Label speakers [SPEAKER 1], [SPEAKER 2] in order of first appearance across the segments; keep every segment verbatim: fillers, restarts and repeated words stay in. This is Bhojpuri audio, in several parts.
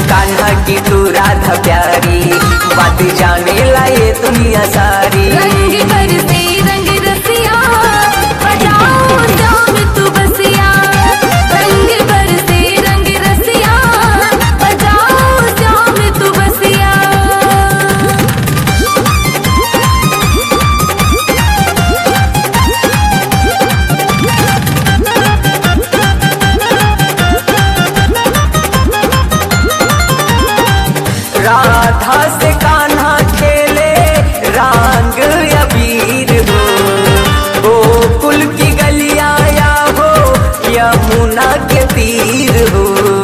[SPEAKER 1] कान्हा की तू राधा प्यारी, बात जाने ला ये दुनिया सारी।
[SPEAKER 2] रंग बरसे रंग रसिया, बजाओ जाम तू बसिया। रंग बरसे रंग रसिया, बजाओ जाम तू बसिया।
[SPEAKER 1] राधा से कान्हा खेले रंग अबीर हो, गोकुल की गलियां या हो यमुना के तीर हो।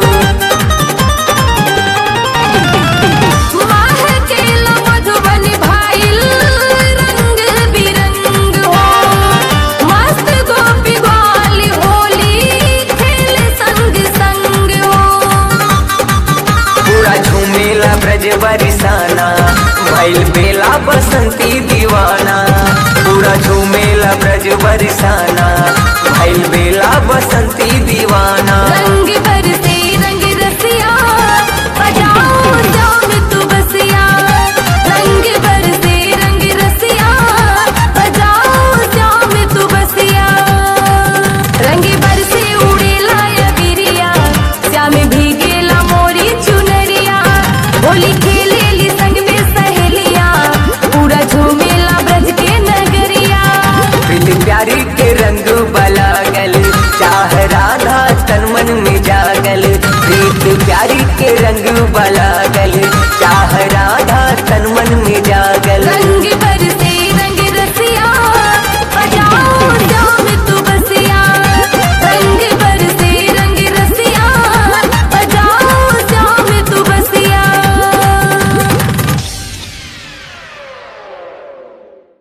[SPEAKER 2] माह केला मधुबन भाईल, रंग बिरंग हो। मस्त गोपी ग्वाल होली, खेल संग संग हो।
[SPEAKER 1] पूरा झूमेला ब्रज बरसाना, भइल बेला बसंती दीवाना। पूरा झूमेला ब्रज बरसाना, भइल बेला बसंती दीवाना।
[SPEAKER 2] रंग बरसे